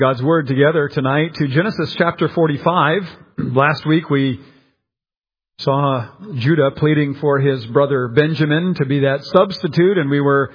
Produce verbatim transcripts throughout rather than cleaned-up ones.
God's Word together tonight to Genesis chapter forty-five. Last week we saw Judah pleading for his brother Benjamin to be that substitute, and we were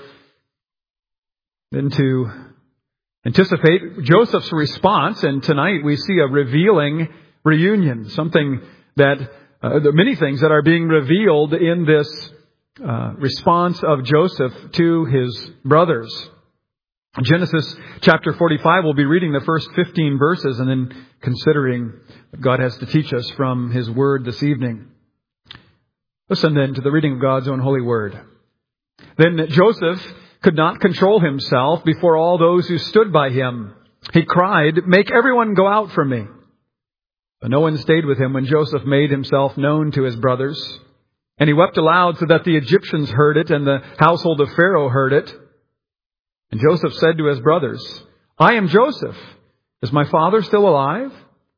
then to anticipate Joseph's response, and tonight we see a revealing reunion, something that, uh, the many things that are being revealed in this uh, response of Joseph to his brothers. Genesis chapter forty-five, we'll be reading the first fifteen verses and then considering what God has to teach us from His Word this evening. Listen then to the reading of God's own holy Word. Then Joseph could not control himself before all those who stood by him. He cried, "Make everyone go out from me." But no one stayed with him when Joseph made himself known to his brothers. And he wept aloud so that the Egyptians heard it and the household of Pharaoh heard it. And Joseph said to his brothers, "I am Joseph. Is my father still alive?"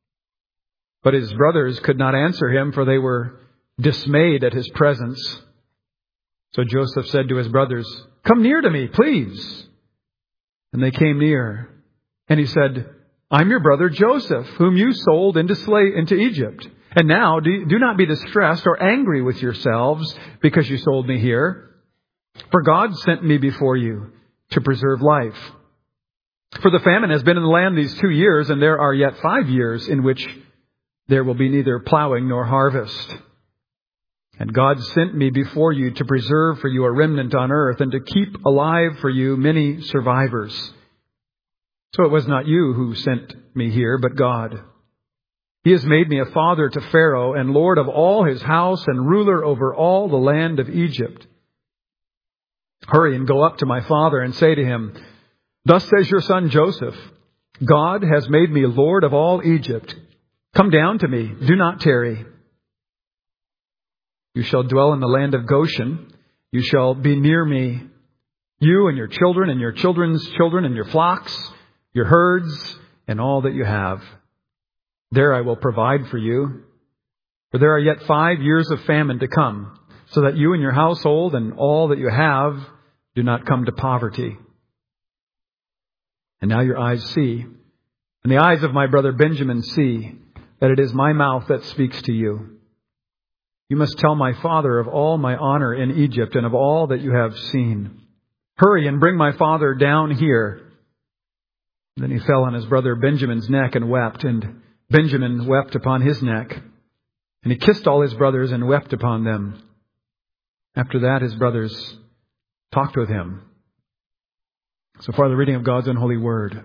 But his brothers could not answer him, for they were dismayed at his presence. So Joseph said to his brothers, "Come near to me, please." And they came near. And he said, "I'm your brother Joseph, whom you sold into slave into Egypt. And now do, do not be distressed or angry with yourselves because you sold me here. For God sent me before you to preserve life. For the famine has been in the land these two years, and there are yet five years in which there will be neither plowing nor harvest. And God sent me before you to preserve for you a remnant on earth, and to keep alive for you many survivors. So it was not you who sent me here, but God. He has made me a father to Pharaoh, and lord of all his house, and ruler over all the land of Egypt. Hurry and go up to my father and say to him, 'Thus says your son Joseph, God has made me lord of all Egypt. Come down to me, do not tarry. You shall dwell in the land of Goshen. You shall be near me, you and your children and your children's children and your flocks, your herds, and all that you have. There I will provide for you. For there are yet five years of famine to come, so that you and your household and all that you have do not come to poverty. And now your eyes see, and the eyes of my brother Benjamin see, that it is my mouth that speaks to you. You must tell my father of all my honor in Egypt and of all that you have seen. Hurry and bring my father down here." Then he fell on his brother Benjamin's neck and wept, and Benjamin wept upon his neck. And he kissed all his brothers and wept upon them. After that, his brothers talked with him. So far, the reading of God's own holy Word.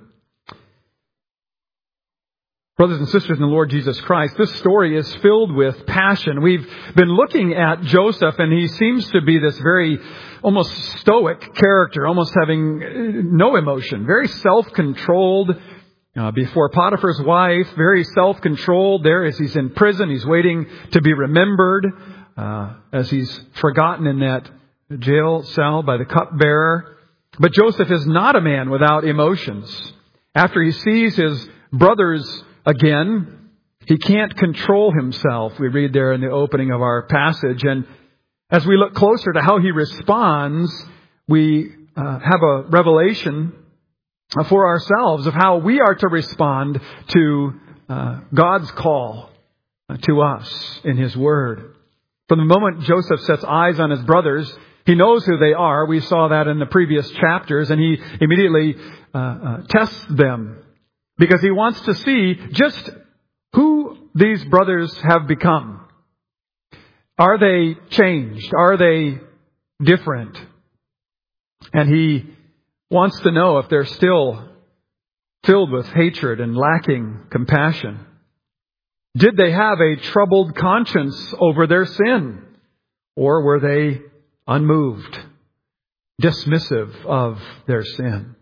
Brothers and sisters in the Lord Jesus Christ, this story is filled with passion. We've been looking at Joseph, and he seems to be this very almost stoic character, almost having no emotion, very self-controlled uh, before Potiphar's wife, very self-controlled there as he's in prison. He's waiting to be remembered uh, as he's forgotten in that jail cell by the cupbearer. But Joseph is not a man without emotions. After he sees his brothers again, he can't control himself. We read there in the opening of our passage. And as we look closer to how he responds, we uh, have a revelation for ourselves of how we are to respond to uh, God's call to us in His Word. From the moment Joseph sets eyes on his brothers, he knows who they are. We saw that in the previous chapters, and he immediately uh, uh, tests them, because he wants to see just who these brothers have become. Are they changed? Are they different? And he wants to know if they're still filled with hatred and lacking compassion. Did they have a troubled conscience over their sin? Or were they unmoved, dismissive of their sin?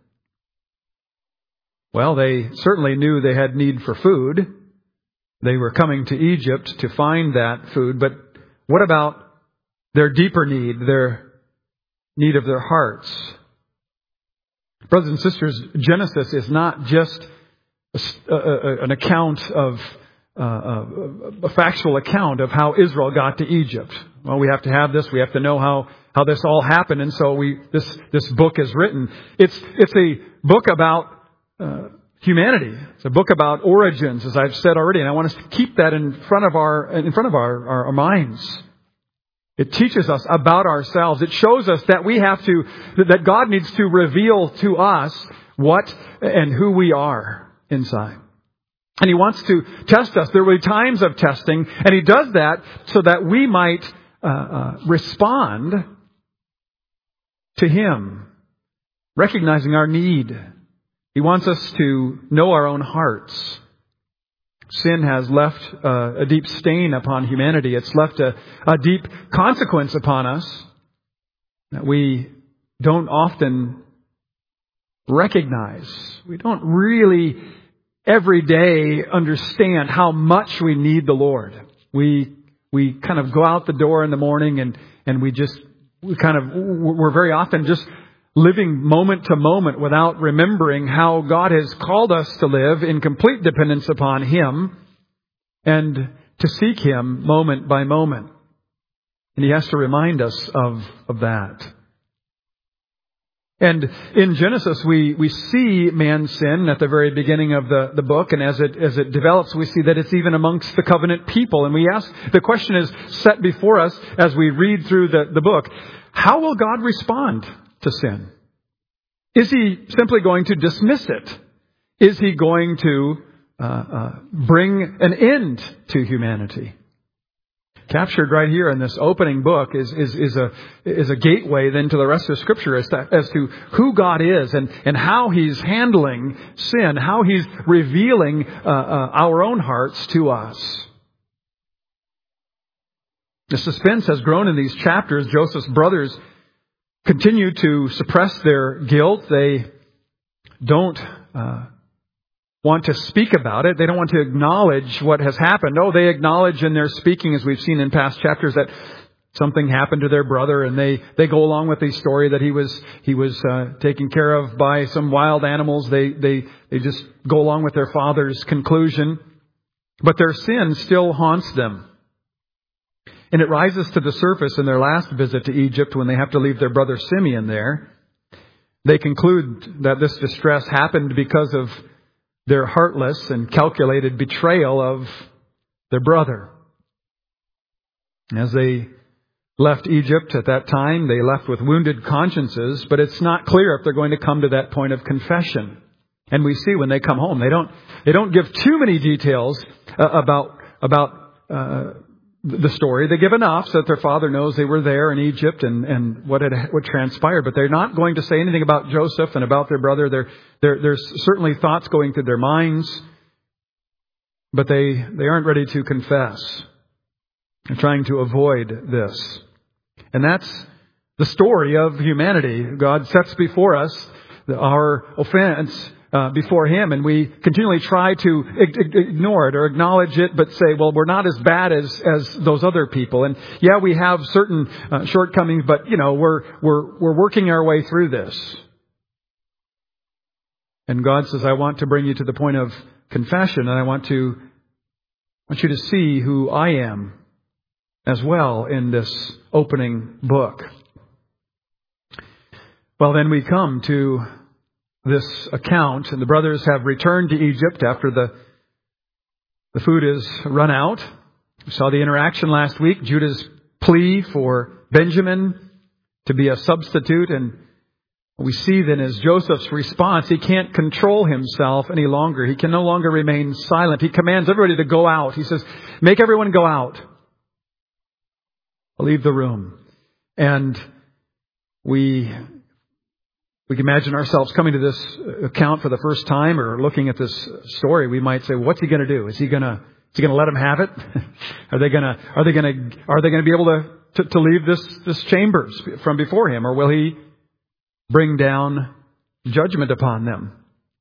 Well, they certainly knew they had need for food. They were coming to Egypt to find that food. But what about their deeper need, their need of their hearts? Brothers and sisters, Genesis is not just a, a, an account of, uh, a, a factual account of how Israel got to Egypt. Well, we have to have this. We have to know how, how this all happened. And so we this this book is written. It's it's a book about Uh, humanity. It's a book about origins, as I've said already, and I want us to keep that in front of our in front of our, our, our minds. It teaches us about ourselves. It shows us that we have to, that God needs to reveal to us what and who we are inside. And He wants to test us. There will be times of testing, and He does that so that we might uh, uh, respond to Him, recognizing our need. He wants us to know our own hearts. Sin has left uh, a deep stain upon humanity. It's left a, a deep consequence upon us that we don't often recognize. We don't really every day understand how much we need the Lord. We we kind of go out the door in the morning and, and we just, we kind of, we're very often just living moment to moment without remembering how God has called us to live in complete dependence upon Him and to seek Him moment by moment. And He has to remind us of, of that. And in Genesis, we, we see man's sin at the very beginning of the, the book. And as it, as it develops, we see that it's even amongst the covenant people. And we ask, the question is set before us as we read through the, the book. How will God respond to sin? Is He simply going to dismiss it? Is He going to uh, uh, bring an end to humanity? Captured right here in this opening book is, is, is a is a gateway then to the rest of Scripture as to, as to who God is and, and how He's handling sin, how He's revealing uh, uh, our own hearts to us. The suspense has grown in these chapters. Joseph's brothers continue to suppress their guilt. They don't uh, want to speak about it. They don't want to acknowledge what has happened. Oh, they acknowledge in their speaking, as we've seen in past chapters, that something happened to their brother, and they, they go along with the story that he was he was uh, taken care of by some wild animals. They they they just go along with their father's conclusion, but their sin still haunts them. And it rises to the surface in their last visit to Egypt when they have to leave their brother Simeon there. They conclude that this distress happened because of their heartless and calculated betrayal of their brother. As they left Egypt at that time, they left with wounded consciences, but it's not clear if they're going to come to that point of confession. And we see when they come home, they don't they don't give too many details uh, about about uh, the story. They give enough so that their father knows they were there in Egypt and, and what had what transpired. But they're not going to say anything about Joseph and about their brother. There, there, there's certainly thoughts going through their minds, but they, they aren't ready to confess. They're trying to avoid this. And that's the story of humanity. God sets before us our offense Uh, before Him, and we continually try to ignore it or acknowledge it, but say, well, we're not as bad as as those other people. And yeah, we have certain uh, shortcomings, but you know, we're we're we're working our way through this. And God says, I want to bring you to the point of confession, and I want to I want you to see who I am as well in this opening book. Well, then we come to this account, and the brothers have returned to Egypt after the the food is run out. We saw the interaction last week, Judah's plea for Benjamin to be a substitute, and what we see then is Joseph's response. He can't control himself any longer. He can no longer remain silent. He commands everybody to go out. He says, make everyone go out. I'll leave the room. And we We can imagine ourselves coming to this account for the first time or looking at this story. We might say, well, what's he going to do? Is he going to, is he going to let him have it? Are they going to, are they going to, are they going to be able to, to, to leave this, this chambers from before him? Or will he bring down judgment upon them?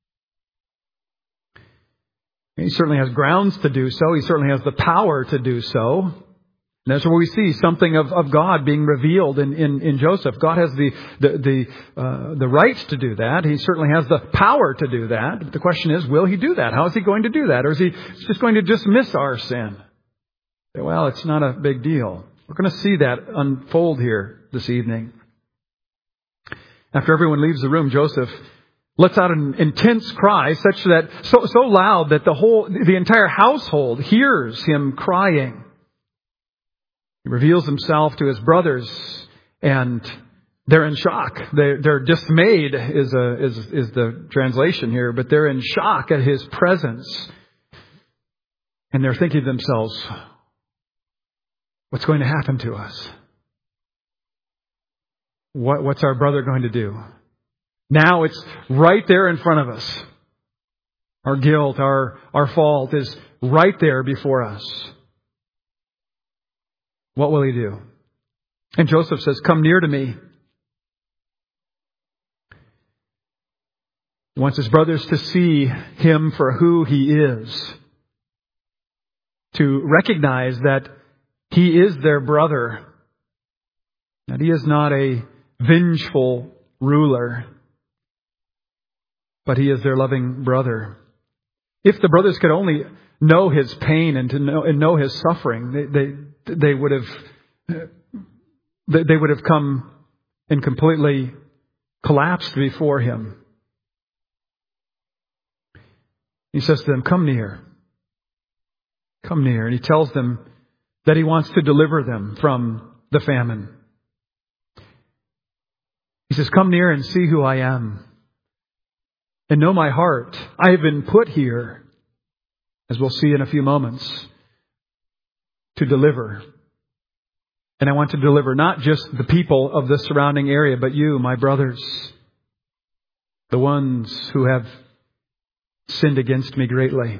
He certainly has grounds to do so. He certainly has the power to do so. And that's where we see something of, of God being revealed in, in, in Joseph. God has the the the, uh, the right to do that. He certainly has the power to do that. But the question is, will He do that? How is He going to do that? Or is He just going to dismiss our sin? Well, it's not a big deal. We're going to see that unfold here this evening. After everyone leaves the room, Joseph lets out an intense cry, such that so so loud that the whole the entire household hears him crying. He reveals himself to his brothers, and they're in shock. They're, they're dismayed is a is is the translation here, but they're in shock at his presence, and they're thinking to themselves, "What's going to happen to us? What what's our brother going to do?" Now it's right there in front of us. Our guilt, our, our fault is right there before us. What will he do? And Joseph says, "Come near to me." He wants his brothers to see him for who he is. To recognize that he is their brother. That he is not a vengeful ruler, but he is their loving brother. If the brothers could only know his pain and to know and know his suffering, they they, they would have they, they would have come and completely collapsed before him. He says to them, "Come near. Come near." And he tells them that he wants to deliver them from the famine. He says, "Come near and see who I am. And know my heart. I have been put here," as we'll see in a few moments, "to deliver. And I want to deliver not just the people of the surrounding area, but you, my brothers, the ones who have sinned against me greatly."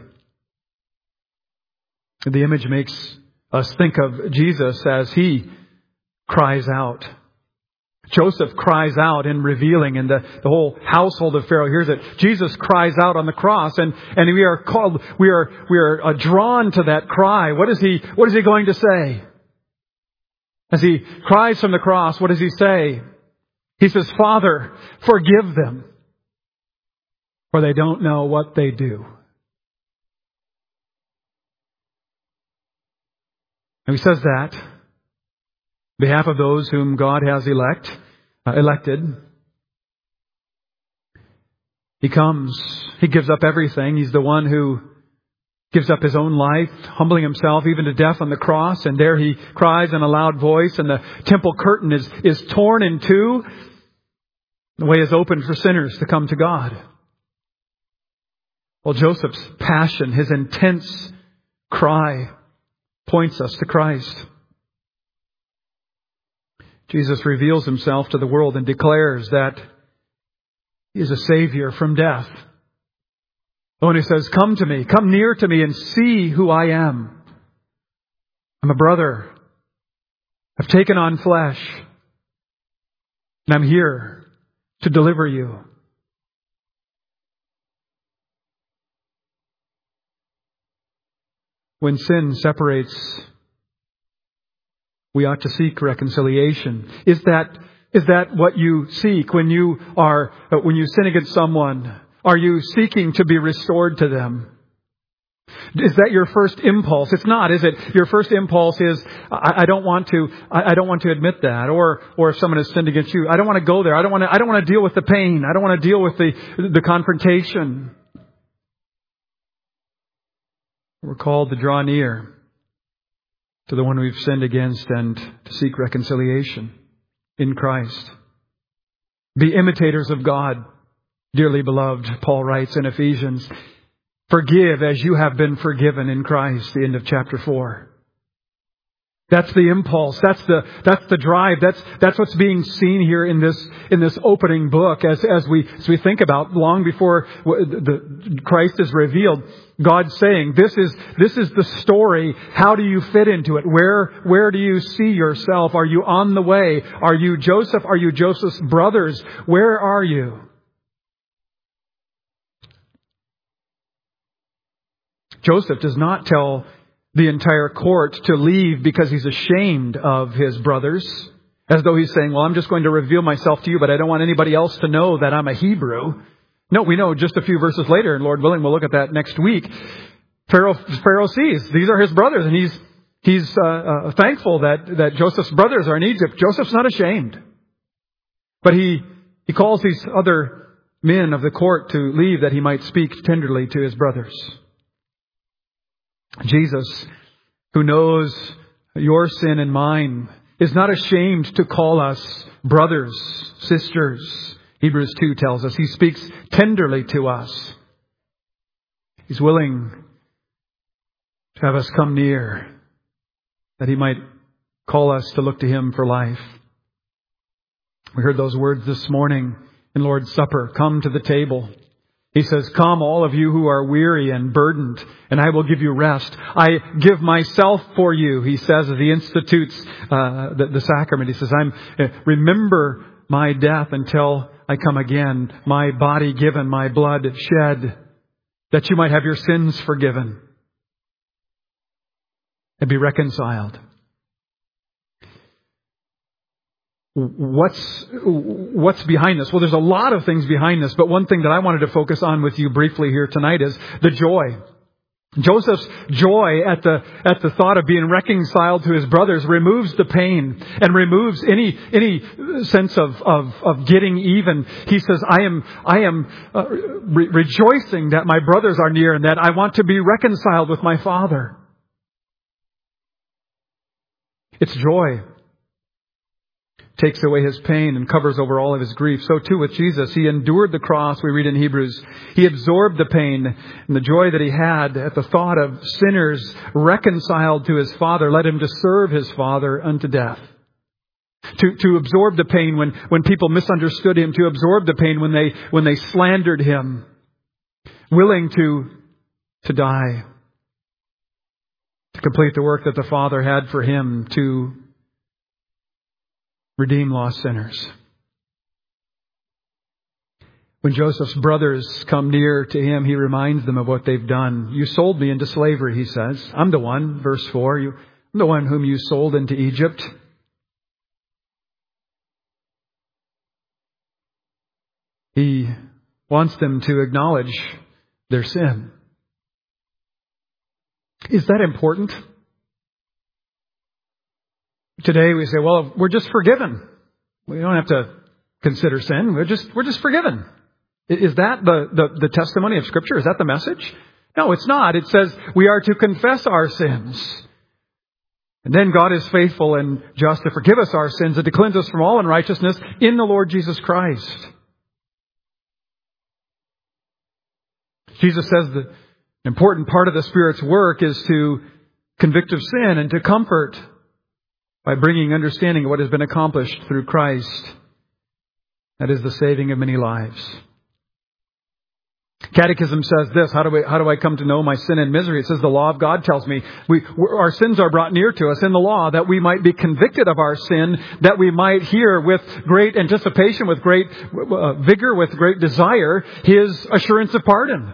The image makes us think of Jesus as he cries out. Joseph cries out in revealing, and the, the whole household of Pharaoh hears it. Jesus cries out on the cross, and, and we are called, we are, we are uh, drawn to that cry. What is he, what is he going to say? As he cries from the cross, what does he say? He says, "Father, forgive them, for they don't know what they do." And he says that on behalf of those whom God has elect, uh, elected. He comes. He gives up everything. He's the one who gives up his own life, humbling himself even to death on the cross. And there he cries in a loud voice, and the temple curtain is, is torn in two. The way is open for sinners to come to God. Well, Joseph's passion, his intense cry, points us to Christ. Jesus reveals himself to the world and declares that he is a Savior from death. When he says, "Come to me, come near to me and see who I am. I'm a brother. I've taken on flesh. And I'm here to deliver you." When sin separates, we ought to seek reconciliation. Is that is that what you seek when you are when you sin against someone? Are you seeking to be restored to them? Is that your first impulse? It's not, is it? Your first impulse is, I, I don't want to. I, I don't want to admit that. Or, or if someone has sinned against you, I don't want to go there. I don't want to. I don't want to deal with the pain. I don't want to deal with the the confrontation. We're called to draw near to the one we've sinned against and to seek reconciliation in Christ. Be imitators of God, dearly beloved, Paul writes in Ephesians. Forgive as you have been forgiven in Christ, the end of chapter four. That's the impulse. That's the that's the drive. That's that's what's being seen here in this in this opening book as as we as we think about long before the Christ is revealed. God's saying, "This is this is the story. How do you fit into it? Where where do you see yourself? Are you on the way? Are you Joseph? Are you Joseph's brothers? Where are you?" Joseph does not tell the entire court to leave because he's ashamed of his brothers, as though he's saying, "Well, I'm just going to reveal myself to you, but I don't want anybody else to know that I'm a Hebrew." No, we know just a few verses later, and Lord willing, we'll look at that next week. Pharaoh, Pharaoh sees these are his brothers, and he's he's uh, uh, thankful that that Joseph's brothers are in Egypt. Joseph's not ashamed, but he he calls these other men of the court to leave that he might speak tenderly to his brothers. Jesus, who knows your sin and mine, is not ashamed to call us brothers, sisters. Hebrews two tells us he speaks tenderly to us. He's willing to have us come near, that he might call us to look to him for life. We heard those words this morning in Lord's Supper. Come to the table. He says, come all of you who are weary and burdened, and I will give you rest. I give myself for you, he says, as he institutes uh, the, the sacrament. He says, I'm uh, remember my death until I come again, my body given, my blood shed, that you might have your sins forgiven and be reconciled. What's, what's behind this? Well, there's a lot of things behind this, but one thing that I wanted to focus on with you briefly here tonight is the joy. Joseph's joy at the, at the thought of being reconciled to his brothers removes the pain and removes any, any sense of, of, of getting even. He says, I am, I am uh, re- rejoicing that my brothers are near and that I want to be reconciled with my father. It's joy. Takes away his pain and covers over all of his grief. So too with Jesus. He endured the cross, we read in Hebrews. He absorbed the pain, and the joy that he had at the thought of sinners reconciled to his Father led him to serve his Father unto death. To, to absorb the pain when, when people misunderstood him, to absorb the pain when they, when they slandered him, willing to, to die, to complete the work that the Father had for him, to redeem lost sinners. When Joseph's brothers come near to him, he reminds them of what they've done. You sold me into slavery, he says. I'm the one, verse four. You, I'm the one whom you sold into Egypt. He wants them to acknowledge their sin. Is that important? Today we say, well, we're just forgiven. We don't have to consider sin. We're just, we're just forgiven. Is that the, the, the testimony of Scripture? Is that the message? No, it's not. It says we are to confess our sins. And then God is faithful and just to forgive us our sins and to cleanse us from all unrighteousness in the Lord Jesus Christ. Jesus says the important part of the Spirit's work is to convict of sin and to comfort by bringing understanding of what has been accomplished through Christ. That is the saving of many lives. Catechism says this, how do I, how do I come to know my sin and misery? It says the law of God tells me we, our sins are brought near to us in the law that we might be convicted of our sin, that we might hear with great anticipation, with great uh, vigor, with great desire, His assurance of pardon.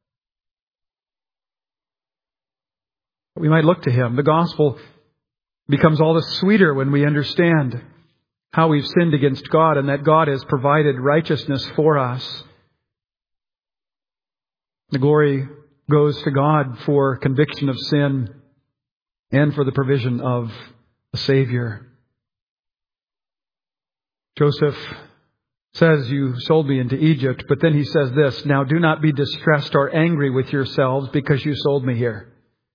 We might look to Him. The gospel becomes all the sweeter when we understand how we've sinned against God and that God has provided righteousness for us. The glory goes to God for conviction of sin and for the provision of a Savior. Joseph says, you sold me into Egypt, but then he says this, now do not be distressed or angry with yourselves because you sold me here.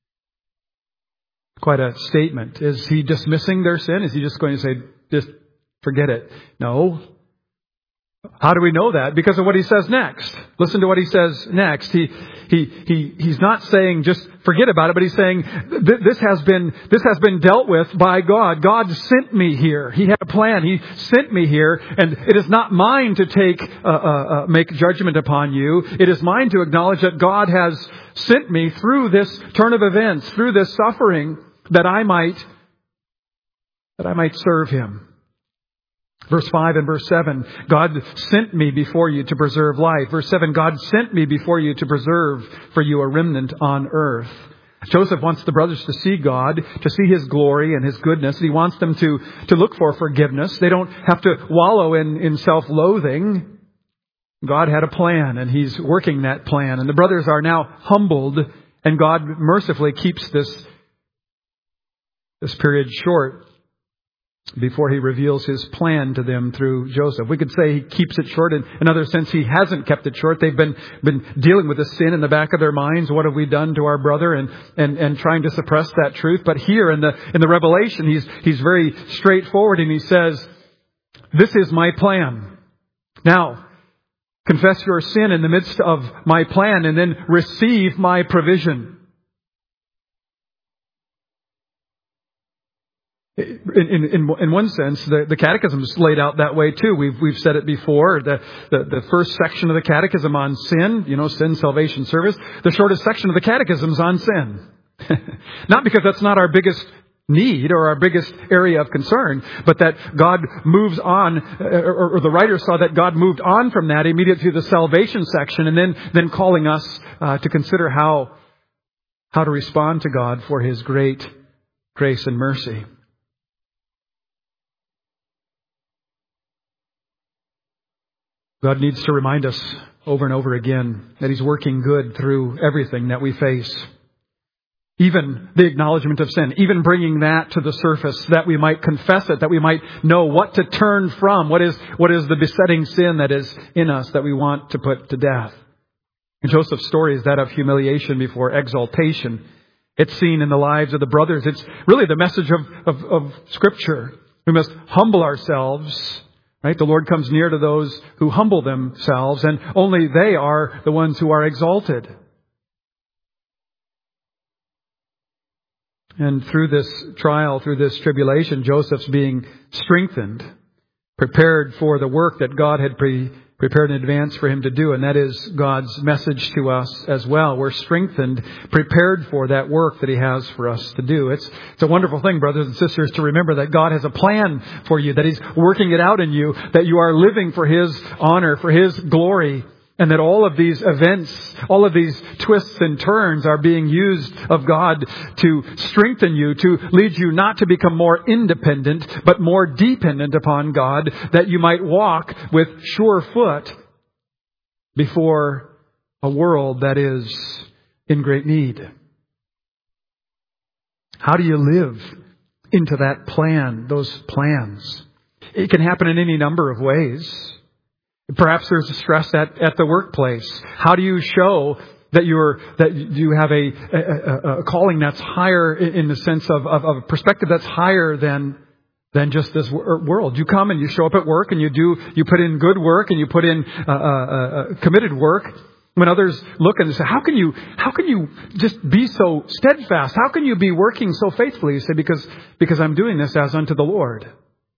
Quite a statement. Is he dismissing their sin? Is he just going to say, just forget it? No. How do we know that? Because of what he says next. Listen to what he says next. He, he, he, he's not saying just forget about it, but he's saying this has been, this has been dealt with by God. God sent me here. He had a plan. He sent me here, and it is not mine to take, uh, uh, uh, make judgment upon you. It is mine to acknowledge that God has sent me through this turn of events, through this suffering, that I might, that I might serve Him. Verse five and verse seven, God sent me before you to preserve life. Verse seven, God sent me before you to preserve for you a remnant on earth. Joseph wants the brothers to see God, to see His glory and His goodness. He wants them to, to look for forgiveness. They don't have to wallow in, in self-loathing. God had a plan, and He's working that plan. And the brothers are now humbled, and God mercifully keeps this, this period short, before he reveals his plan to them through Joseph. We could say he keeps it short. In another sense, he hasn't kept it short. They've been been dealing with the sin in the back of their minds. What have we done to our brother? And and and trying to suppress that truth. But here in the in the Revelation, he's he's very straightforward, and he says, "This is my plan. Now, confess your sin in the midst of my plan, and then receive my provision." In, in, in one sense, the, the catechism is laid out that way too. We've we've said it before. The, the the first section of the catechism on sin, you know, sin, salvation, service. The shortest section of the catechism is on sin. Not because that's not our biggest need or our biggest area of concern, but that God moves on, or, or the writer saw that God moved on from that immediately to the salvation section, and then then calling us uh, to consider how how to respond to God for His great grace and mercy. God needs to remind us over and over again that He's working good through everything that we face. Even the acknowledgement of sin, even bringing that to the surface, that we might confess it, that we might know what to turn from, what is what is the besetting sin that is in us that we want to put to death. And Joseph's story is that of humiliation before exaltation. It's seen in the lives of the brothers. It's really the message of, of, of Scripture. We must humble ourselves. Right? The Lord comes near to those who humble themselves, and only they are the ones who are exalted. And through this trial, through this tribulation, Joseph's being strengthened, prepared for the work that God had pre- prepared in advance for him to do. And that is God's message to us as well. We're strengthened, prepared for that work that He has for us to do. It's, it's a wonderful thing, brothers and sisters, to remember that God has a plan for you, that He's working it out in you, that you are living for His honor, for His glory. And that all of these events, all of these twists and turns are being used of God to strengthen you, to lead you not to become more independent, but more dependent upon God, that you might walk with sure foot before a world that is in great need. How do you live into that plan, those plans? It can happen in any number of ways. Perhaps there's a stress at, at the workplace. How do you show that you're that you have a, a, a calling that's higher in the sense of, of, of a perspective that's higher than than just this world? You come and you show up at work and you do you put in good work and you put in uh, uh, uh, committed work. When others look and say, "How can you how can you just be so steadfast? How can you be working so faithfully?" You say, "Because because I'm doing this as unto the Lord."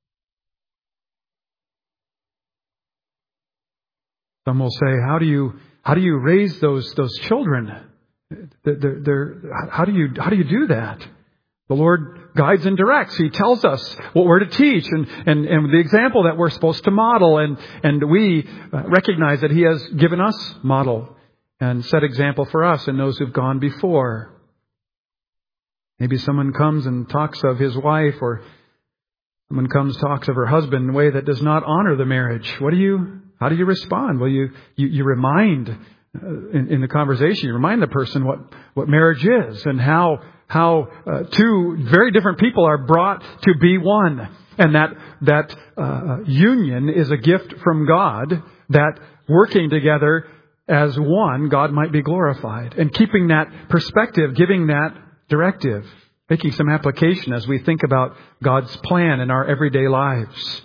Some will say, "How do you how do you raise those those children? They're, they're, how do you how do you do that?" The Lord guides and directs. He tells us what we're to teach and, and, and the example that we're supposed to model, and and we recognize that He has given us model and set example for us and those who've gone before. Maybe someone comes and talks of his wife, or someone comes talks of her husband in a way that does not honor the marriage. What do you? How do you respond? Well, you you, you remind uh, in, in the conversation, you remind the person what, what marriage is and how how uh, two very different people are brought to be one, and that that uh, union is a gift from God. That working together as one, God might be glorified, and keeping that perspective, giving that directive, making some application as we think about God's plan in our everyday lives.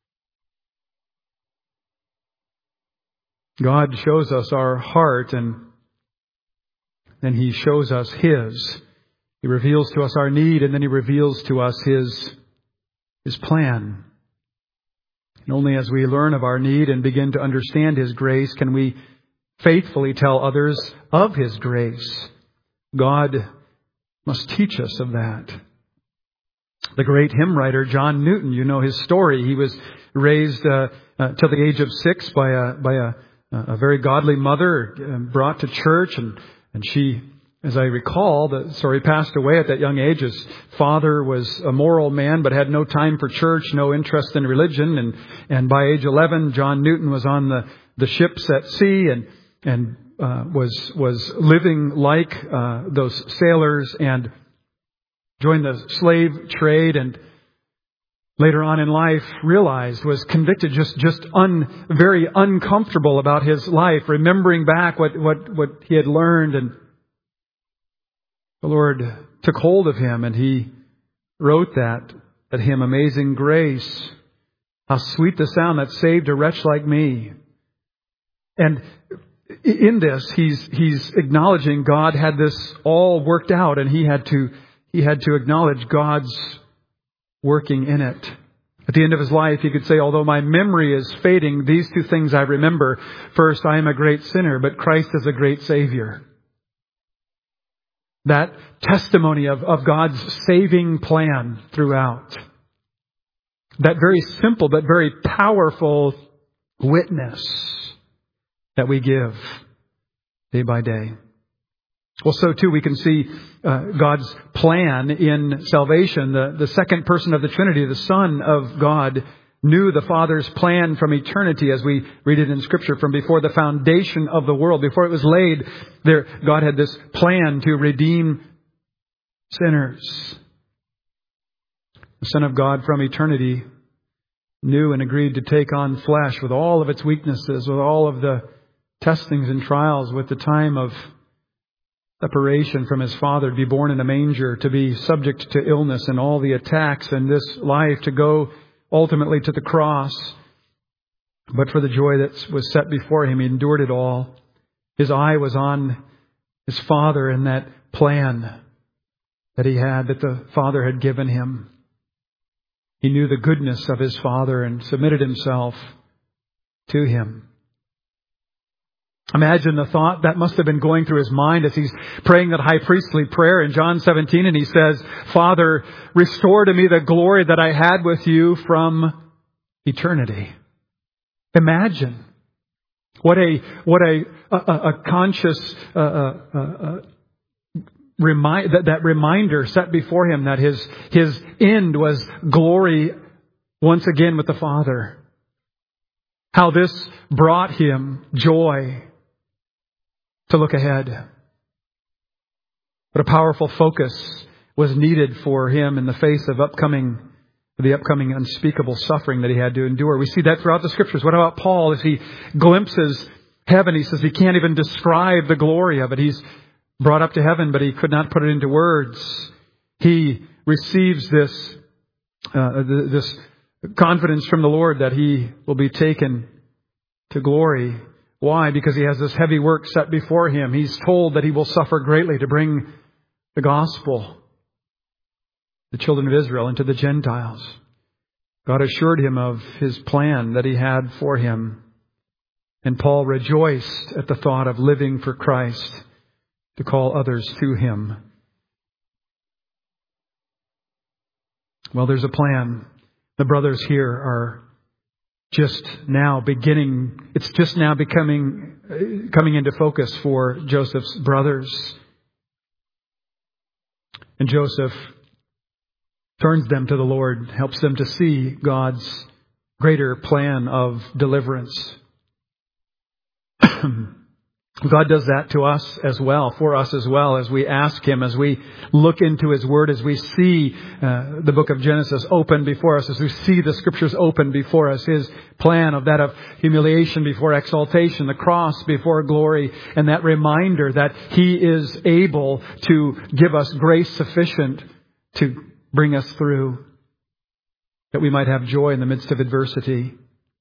God shows us our heart, and then He shows us His. He reveals to us our need, and then He reveals to us His, His plan. And only as we learn of our need and begin to understand His grace can we faithfully tell others of His grace. God must teach us of that. The great hymn writer John Newton, you know his story. He was raised uh, uh, till the age of six by a by a a very godly mother, brought to church, and, and she, as I recall, the story passed away at that young age. His father was a moral man, but had no time for church, no interest in religion. And, and by age eleven, John Newton was on the, the ships at sea and, and uh, was, was living like uh, those sailors, and joined the slave trade, and later on in life realized, was convicted, just, just un, very uncomfortable about his life, remembering back what, what, what he had learned. And the Lord took hold of him and he wrote that at him, "Amazing grace, how sweet the sound that saved a wretch like me." And in this, he's, he's acknowledging God had this all worked out, and he had to, he had to acknowledge God's working in it. At the end of his life, he could say, "Although my memory is fading, these two things I remember. First, I am a great sinner, but Christ is a great Savior." That testimony of, of God's saving plan throughout. That very simple but very powerful witness that we give day by day. Well, so too we can see uh, God's plan in salvation. The, the second person of the Trinity, the Son of God, knew the Father's plan from eternity, as we read it in Scripture, from before the foundation of the world. Before it was laid, there God had this plan to redeem sinners. The Son of God from eternity knew and agreed to take on flesh with all of its weaknesses, with all of the testings and trials, with the time of separation from His Father, to be born in a manger, to be subject to illness and all the attacks in this life, to go ultimately to the cross. But for the joy that was set before Him, He endured it all. His eye was on His Father and that plan that He had, that the Father had given Him. He knew the goodness of His Father and submitted Himself to Him. Imagine the thought that must have been going through His mind as He's praying that high priestly prayer in John seventeen, and He says, "Father, restore to me the glory that I had with You from eternity." Imagine what a what a a, a conscious uh, uh, uh, remind that, that reminder set before Him that his his end was glory once again with the Father. How this brought Him joy to look ahead. What a powerful focus was needed for Him in the face of upcoming, the upcoming unspeakable suffering that He had to endure. We see that throughout the Scriptures. What about Paul as he glimpses heaven? He says he can't even describe the glory of it. He's brought up to heaven, but he could not put it into words. He receives this, uh, this confidence from the Lord that he will be taken to glory. Why? Because he has this heavy work set before him. He's told that he will suffer greatly to bring the gospel, the children of Israel, into the Gentiles. God assured him of His plan that He had for him. And Paul rejoiced at the thought of living for Christ to call others to Him. Well, there's a plan. The brothers here are just now beginning, it's just now becoming, coming into focus for Joseph's brothers. And Joseph turns them to the Lord, helps them to see God's greater plan of deliverance. God does that to us as well, for us as well, as we ask Him, as we look into His Word, as we see uh, the book of Genesis open before us, as we see the Scriptures open before us, His plan of that of humiliation before exaltation, the cross before glory, and that reminder that He is able to give us grace sufficient to bring us through, that we might have joy in the midst of adversity.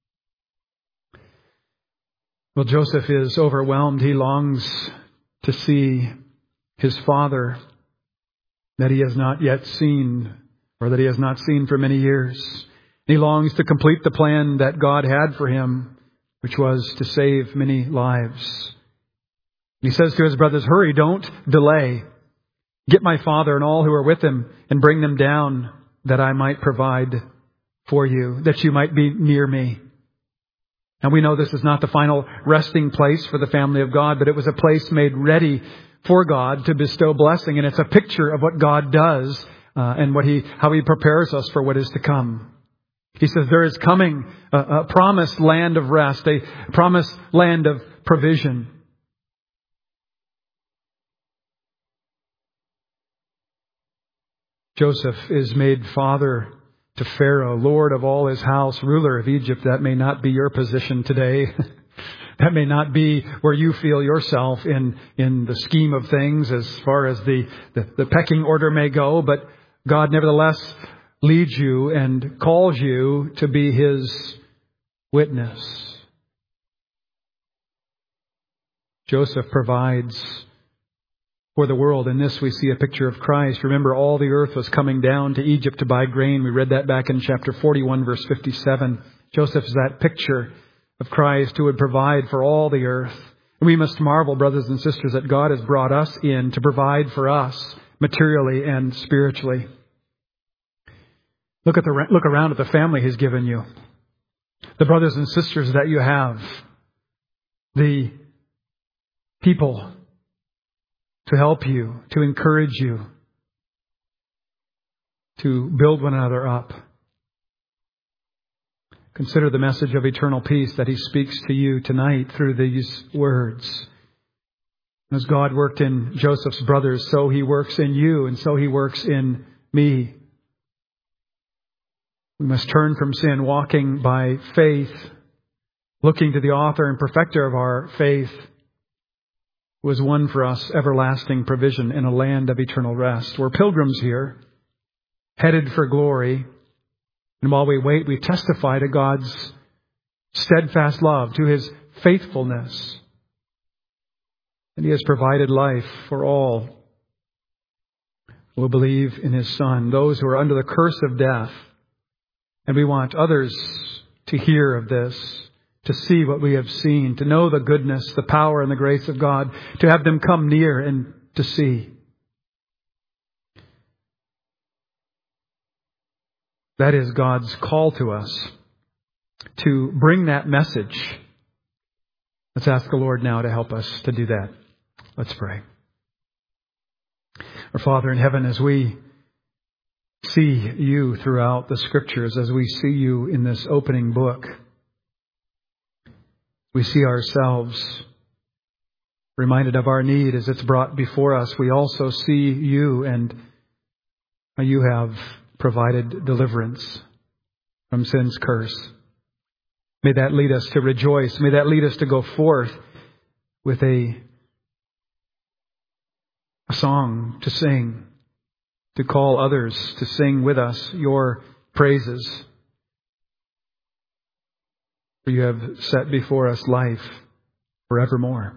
Well, Joseph is overwhelmed. He longs to see his father that he has not yet seen, or that he has not seen for many years. He longs to complete the plan that God had for him, which was to save many lives. He says to his brothers, "Hurry, don't delay. Get my father and all who are with him and bring them down, that I might provide for you, that you might be near me." And we know this is not the final resting place for the family of God, but it was a place made ready for God to bestow blessing. And it's a picture of what God does uh, and what He, how He prepares us for what is to come. He says there is coming a, a promised land of rest, a promised land of provision. Joseph is made father to Pharaoh, Lord of all his house, ruler of Egypt. That may not be your position today. That may not be where you feel yourself in, in the scheme of things as far as the, the, the pecking order may go. But God nevertheless leads you and calls you to be His witness. Joseph provides for the world. In this we see a picture of Christ. Remember, all the earth was coming down to Egypt to buy grain. We read that back in chapter forty-one, verse fifty-seven. Joseph is that picture of Christ who would provide for all the earth. And we must marvel, brothers and sisters, that God has brought us in to provide for us materially and spiritually. Look at the look around at the family He's given you. The brothers and sisters that you have. The people to help you, to encourage you, to build one another up. Consider the message of eternal peace that He speaks to you tonight through these words. As God worked in Joseph's brothers, so He works in you, and so He works in me. We must turn from sin, walking by faith, looking to the author and perfecter of our faith, who has won for us everlasting provision in a land of eternal rest. We're pilgrims here, headed for glory. And while we wait, we testify to God's steadfast love, to His faithfulness. And He has provided life for all who will believe in His Son, those who are under the curse of death. And we want others to hear of this, to see what we have seen, to know the goodness, the power, and the grace of God, to have them come near and to see. That is God's call to us, to bring that message. Let's ask the Lord now to help us to do that. Let's pray. Our Father in heaven, as we see You throughout the Scriptures, as we see You in this opening book, we see ourselves reminded of our need as it's brought before us. We also see You, and You have provided deliverance from sin's curse. May that lead us to rejoice. May that lead us to go forth with a, a song to sing, to call others to sing with us Your praises. For You have set before us life forevermore.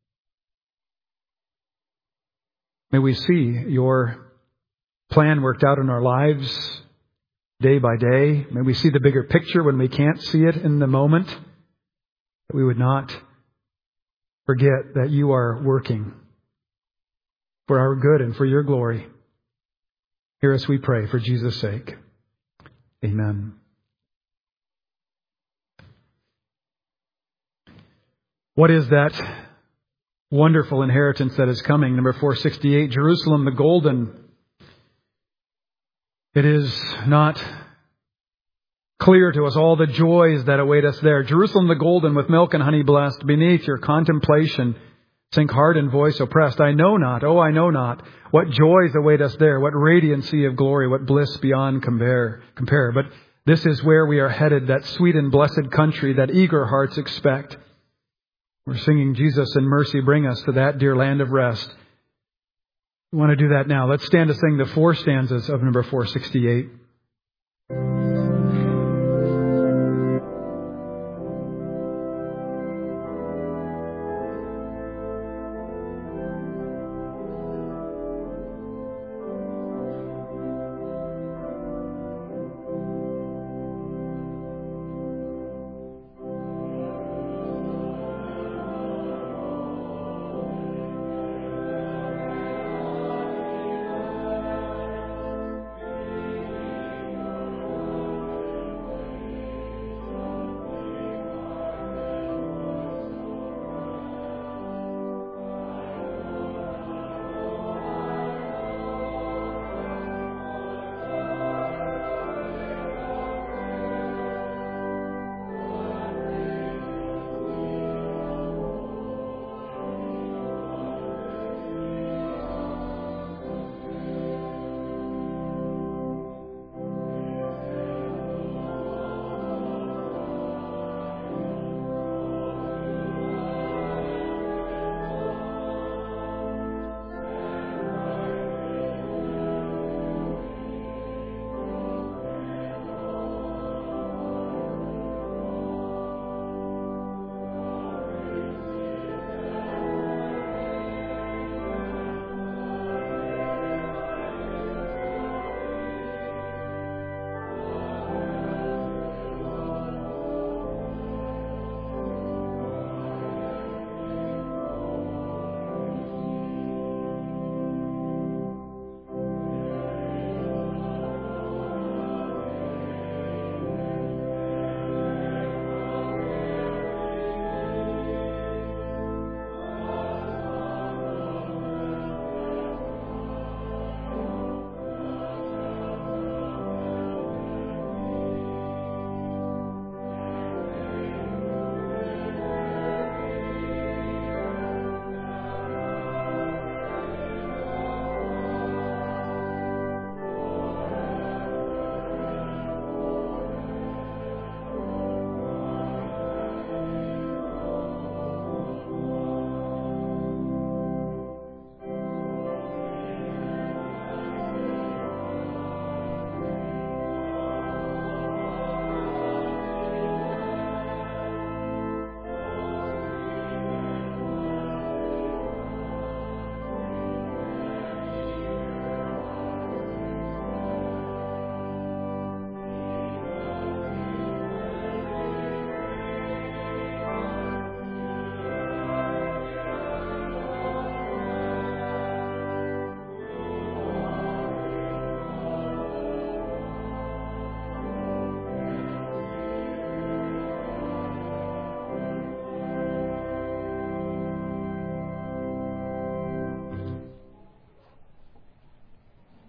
May we see Your plan worked out in our lives day by day. May we see the bigger picture when we can't see it in the moment. That we would not forget that You are working for our good and for Your glory. Hear us, we pray, for Jesus' sake. Amen. What is that wonderful inheritance that is coming? Number four sixty-eight, Jerusalem the golden. It is not clear to us all the joys that await us there. Jerusalem the golden, with milk and honey blessed, beneath Your contemplation sink heart and voice oppressed. I know not, oh I know not, what joys await us there, what radiancy of glory, what bliss beyond compare. compare. But this is where we are headed, that sweet and blessed country that eager hearts expect. We're singing Jesus in mercy, bring us to that dear land of rest. We want to do that now. Let's stand to sing the four stanzas of number four sixty-eight.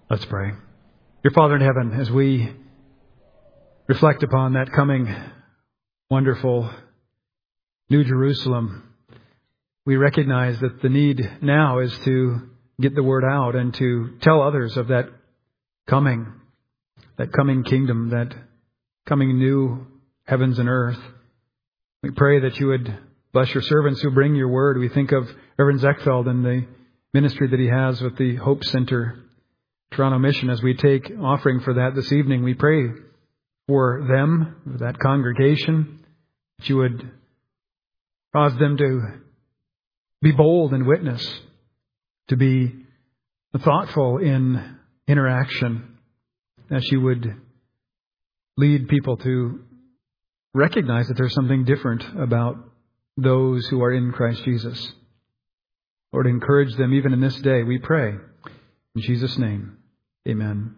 Let's pray. Dear Father in heaven, as we reflect upon that coming wonderful New Jerusalem, we recognize that the need now is to get the word out and to tell others of that coming, that coming kingdom, that coming new heavens and earth. We pray that you would bless your servants who bring your word. We think of Reverend Zechfeld and the ministry that he has with the Hope Center Toronto Mission. As we take offering for that this evening, we pray for them, that congregation, that you would cause them to be bold in witness, to be thoughtful in interaction, that you would lead people to recognize that there's something different about those who are in Christ Jesus. Lord, encourage them even in this day, we pray. In Jesus' name, amen.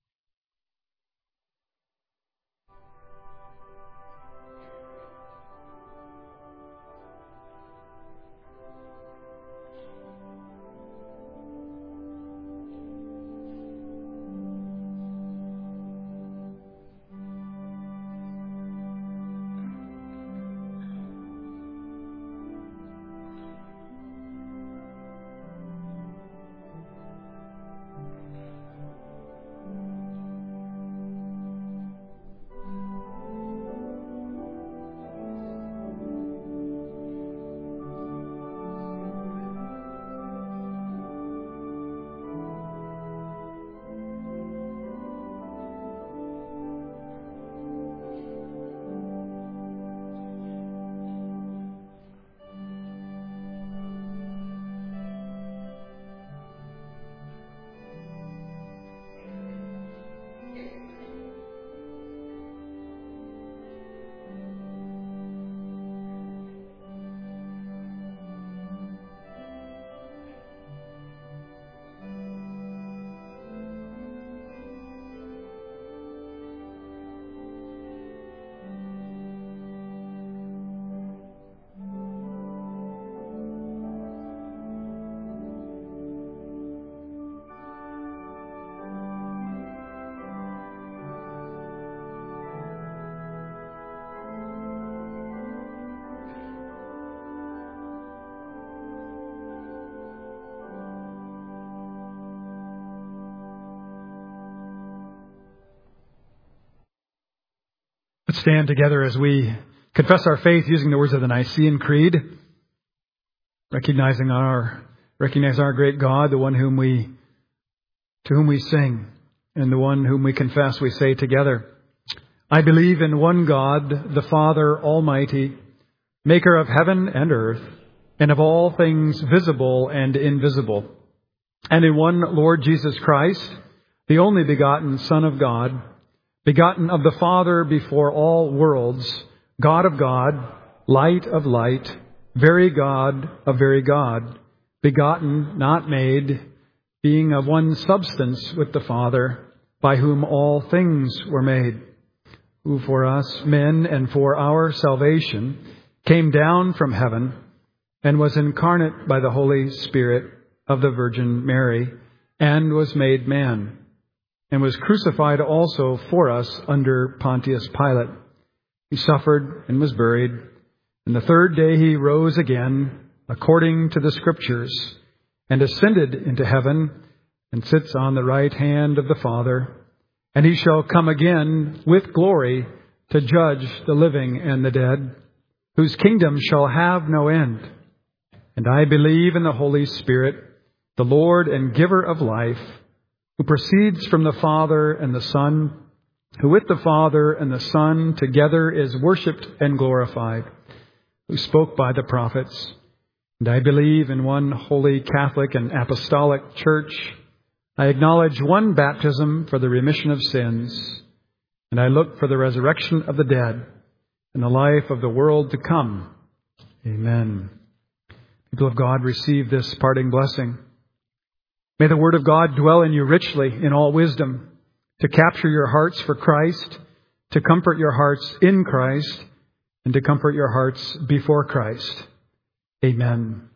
Let's stand together as we confess our faith using the words of the Nicene Creed, recognizing our recognize our great God, the one whom we to whom we sing, and the one whom we confess. We say together, I believe in one God, the Father Almighty, maker of heaven and earth, and of all things visible and invisible, and in one Lord Jesus Christ, the only begotten Son of God, begotten of the Father before all worlds, God of God, light of light, very God of very God, begotten, not made, being of one substance with the Father, by whom all things were made, who for us men and for our salvation came down from heaven and was incarnate by the Holy Spirit of the Virgin Mary, and was made man, and was crucified also for us under Pontius Pilate. He suffered and was buried, and the third day he rose again, according to the Scriptures, and ascended into heaven, and sits on the right hand of the Father. And he shall come again with glory to judge the living and the dead, whose kingdom shall have no end. And I believe in the Holy Spirit, the Lord and giver of life, who proceeds from the Father and the Son, who with the Father and the Son together is worshipped and glorified, who spoke by the prophets. And I believe in one holy Catholic and apostolic church. I acknowledge one baptism for the remission of sins, and I look for the resurrection of the dead and the life of the world to come. Amen. People of God, receive this parting blessing. May the Word of God dwell in you richly in all wisdom, to capture your hearts for Christ, to comfort your hearts in Christ, and to comfort your hearts before Christ. Amen.